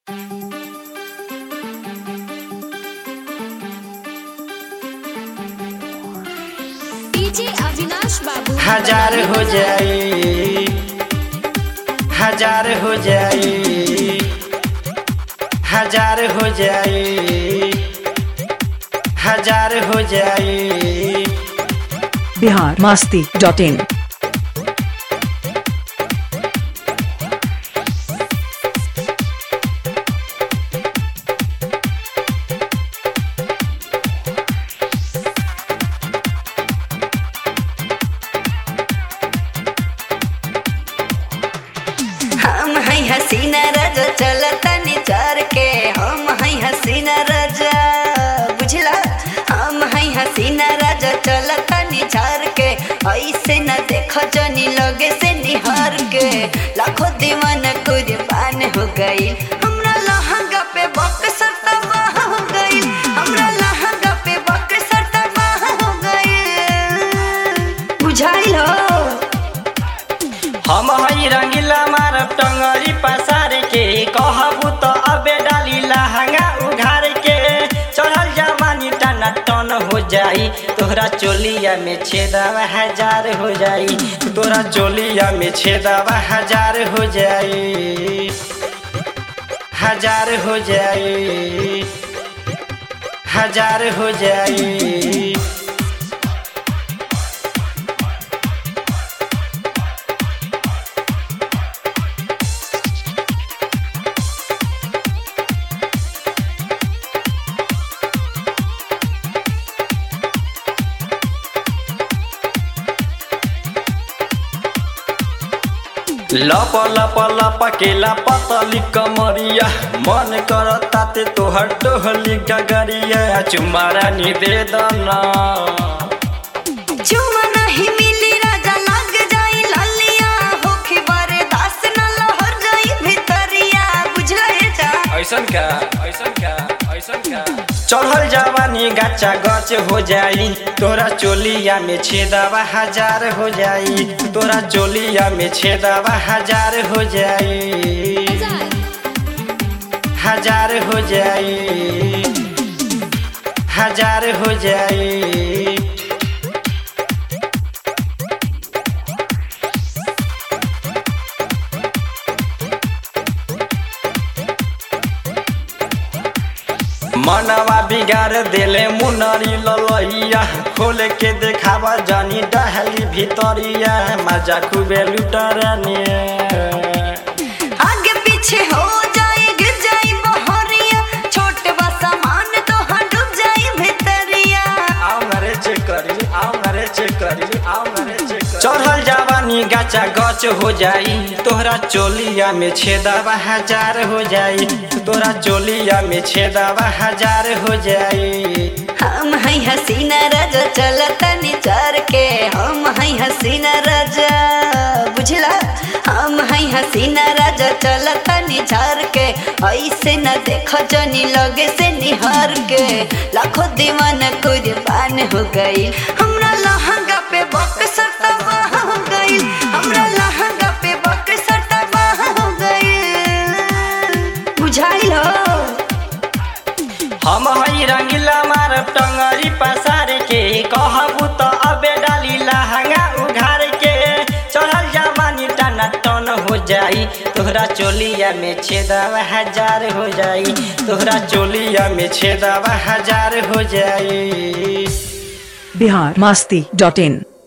DJ Avinash बाबू हजार हो जाए, हजार हो जाए, हजार हो जाए, हजार हो जाए। biharmasti.in हम हैं हसीना राजा चलता निचार के, हम हैं हसीना राजा बुझला। हम हैं हसीना राजा चलता निचार के, ऐसे न देखो जनी लगे से निहार के। लाखों दीवाना कुर्बान हो गई, हमरा लहंगा पे बक्सर तबाह हो गई, हमरा लहंगा पे बक्सर तबाह हो गई। बुझाइल हो हम हई रंगीला मारब टंगरी पसार के, कहबू तो अबे डाली लहंगा उघार के। चढ़ल जवानी टना टन हो जाई, तोहरा चोलिया में छेदवा हजार हो जाई, तोहरा चोलिया में छेदवा हजार हो जाई, हजार हो जाई, हजार हो जाई। लप लप लप केला पतली कमरिया, मन करता ते तोहर टोहली गगरिया। चुमारा निवेदन चुमा नहीं मिली राजा लग जाई लालिया, होखी बारे दास न लहर जाई भितरिया। बुझला हे जा ऐसन का, ऐसन का, ऐसन का। चढ़ल जवानी गाचा गच हो जाई, तोरा चोलिया में छेदवा हजार हो जाई, तोरा चोलिया में छेदवा हजार हो जाई, हजार हो जाई, हजार हो जाई। मनवा बिगाड़ देले मुनरी ललैया, खोल के देखावा जानी डहली भीतरिया। मजा खूबे लुटरानी आगे पीछे हो जाई गिर जाई बहरिया, छोट बा सामान तो हाँ डूब जाई भितरिया। आओ मरे चेक करी, आओ मरे चेक करी, आओ मरे चेक करी। चढ़ल जवानी गाचा गच हो जाई, तोहरा चोलिया में छेदवा हजार हो जाई, तोहरा चोलिया में छेदवा हजार हो जाई। हम हैं हसीना राजा चलता निचार के, हम हैं हसीना राजा बुझला। हम हैं हसीना राजा चलता निचार के, ऐसे न देखो जनी लगे से निहार के। लाखों दीवाना कुर्बान हो गई, हमरा लहंगा पे बक्सर तबाह हो गई, हमरा लहंगा पे बक्सर तबाह हो गई। बुझाइल हो हम हई रंगीला मारब टंगरी पसार के, कहबू तो अबे डाली लहंगा उघार के। चढ़ल जवानी टना टन हो जाई, तोहरा चोलिया में छेदवा हजार हो जाई, तोहरा चोलिया में छेदवा हजार हो जाई। biharmasti.in